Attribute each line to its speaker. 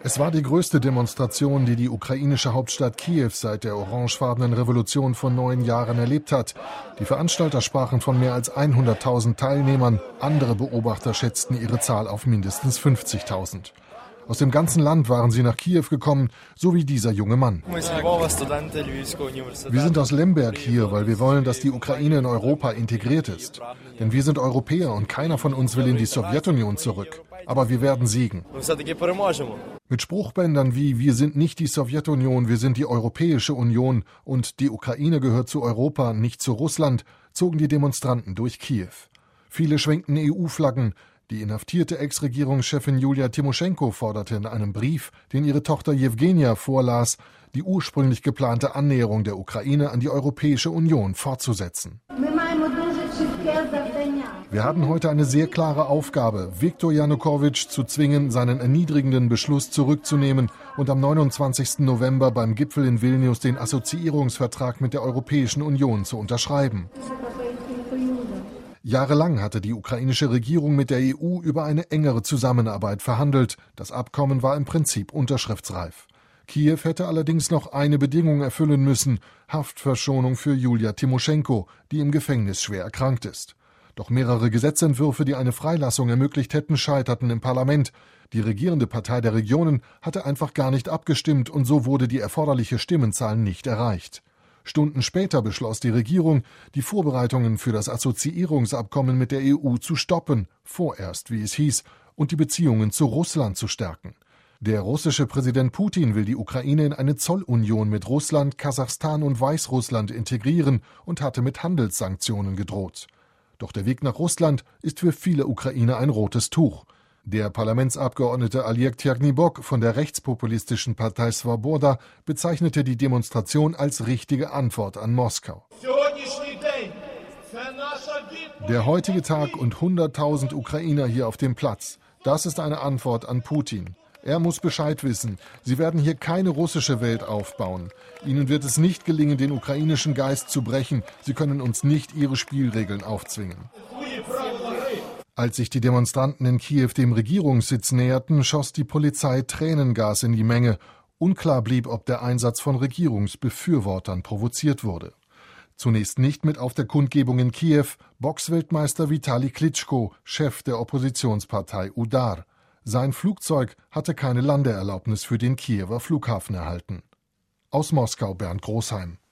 Speaker 1: Es war die größte Demonstration, die die ukrainische Hauptstadt Kiew seit der orangefarbenen Revolution vor 9 Jahren erlebt hat. Die Veranstalter sprachen von mehr als 100.000 Teilnehmern. Andere Beobachter schätzten ihre Zahl auf mindestens 50.000. Aus dem ganzen Land waren sie nach Kiew gekommen, so wie dieser junge Mann. Wir sind aus Lemberg hier, weil wir wollen, dass die Ukraine in Europa integriert ist. Denn wir sind Europäer und keiner von uns will in die Sowjetunion zurück. Aber wir werden siegen. Mit Spruchbändern wie „Wir sind nicht die Sowjetunion, wir sind die Europäische Union" und „Die Ukraine gehört zu Europa, nicht zu Russland" zogen die Demonstranten durch Kiew. Viele schwenkten EU-Flaggen. Die inhaftierte Ex-Regierungschefin Julia Timoschenko forderte in einem Brief, den ihre Tochter Jewgenia vorlas, die ursprünglich geplante Annäherung der Ukraine an die Europäische Union fortzusetzen. Wir haben heute eine sehr klare Aufgabe, Viktor Janukowitsch zu zwingen, seinen erniedrigenden Beschluss zurückzunehmen und am 29. November beim Gipfel in Vilnius den Assoziierungsvertrag mit der Europäischen Union zu unterschreiben. Jahrelang hatte die ukrainische Regierung mit der EU über eine engere Zusammenarbeit verhandelt. Das Abkommen war im Prinzip unterschriftsreif. Kiew hätte allerdings noch eine Bedingung erfüllen müssen: Haftverschonung für Julia Timoschenko, die im Gefängnis schwer erkrankt ist. Doch mehrere Gesetzentwürfe, die eine Freilassung ermöglicht hätten, scheiterten im Parlament. Die regierende Partei der Regionen hatte einfach gar nicht abgestimmt und so wurde die erforderliche Stimmenzahl nicht erreicht. Stunden später beschloss die Regierung, die Vorbereitungen für das Assoziierungsabkommen mit der EU zu stoppen, vorerst, wie es hieß, und die Beziehungen zu Russland zu stärken. Der russische Präsident Putin will die Ukraine in eine Zollunion mit Russland, Kasachstan und Weißrussland integrieren und hatte mit Handelssanktionen gedroht. Doch der Weg nach Russland ist für viele Ukrainer ein rotes Tuch. Der Parlamentsabgeordnete Oleg Tjernibok von der rechtspopulistischen Partei Swoboda bezeichnete die Demonstration als richtige Antwort an Moskau. Der heutige Tag und 100.000 Ukrainer hier auf dem Platz, das ist eine Antwort an Putin. Er muss Bescheid wissen, sie werden hier keine russische Welt aufbauen. Ihnen wird es nicht gelingen, den ukrainischen Geist zu brechen. Sie können uns nicht ihre Spielregeln aufzwingen. Als sich die Demonstranten in Kiew dem Regierungssitz näherten, schoss die Polizei Tränengas in die Menge. Unklar blieb, ob der Einsatz von Regierungsbefürwortern provoziert wurde. Zunächst nicht mit auf der Kundgebung in Kiew Boxweltmeister Vitali Klitschko, Chef der Oppositionspartei Udar. Sein Flugzeug hatte keine Landeerlaubnis für den Kiewer Flughafen erhalten. Aus Moskau Bernd Großheim.